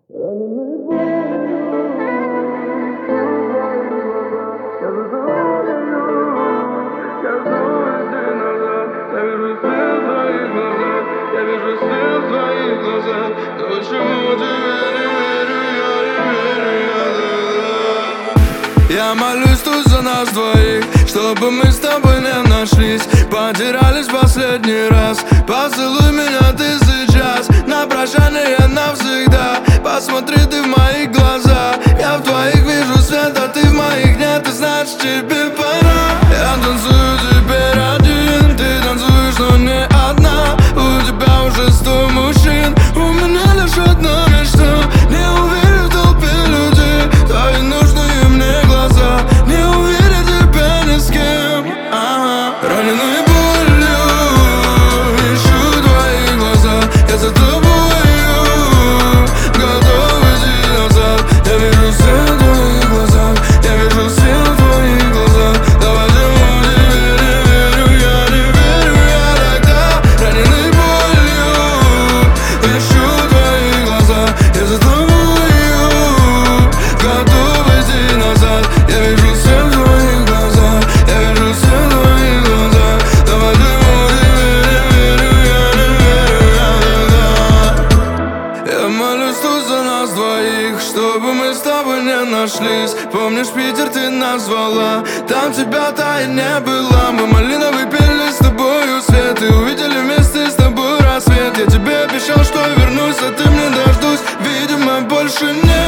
Я вижу свет в твоих глазах, но почему тебе не верю, я молюсь тут за нас двоих, чтобы мы с тобой не нашлись, потерялись последний раз. Поцелуй меня ты сейчас, на прощание навсегда. Посмотри ты в мои глаза, я в твоих вижу свет, а ты в моих нет, и значит тебе пора. Я танцую теперь один, ты танцуешь, но не одна. У тебя уже 100 мужчин, у меня лишь одна мечта. Не уверен в толпе людей, твои нужные мне глаза. Не уверен тебя ни с кем, раненый болью, ищу твои глаза. Я за тобою готов идти назад. Я вижу свет в твоих глазах, я вижу свет в твоих глазах. Давай почему не верю, я не верю, я тогда раненый болью, ищу твои глаза. Я за тобою готов идти назад. Я вижу свет в твоих глазах, я вижу свет в твоих глазах. Давай почему не верю, я не верю, я тогда. Я молюсь тут за нас двоих, чтобы мы с тобой не нашлись. Помнишь, Питер ты назвала, там тебя-то и не было. Мы малиновый пили с тобою свет и увидели вместе с тобой рассвет. Я тебе обещал, что вернусь, а ты мне дождусь, видимо, больше нет.